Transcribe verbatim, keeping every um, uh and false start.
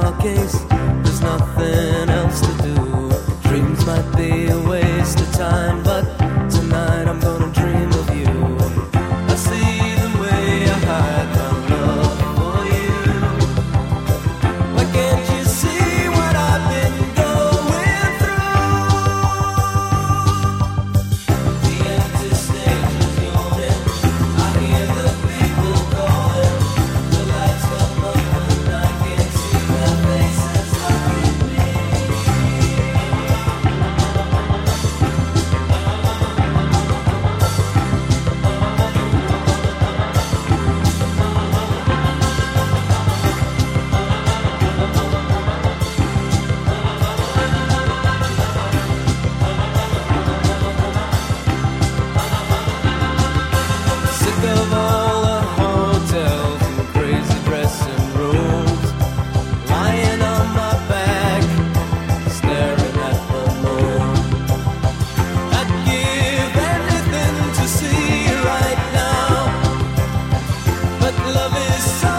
our case, there's nothing else to do. Dreams might be a waste of time, but tonight I'm gonna dream of you. I see the way I hide my love for you. Why can't you see what I've been going through? The empty stage is yawning, I hear the people calling. The lights come up and I can't see their faces looking at me. Sick of all the hotels and crazy dressing rooms, lying on my back, staring at the moon. I'd give anything to see you right now, but love is so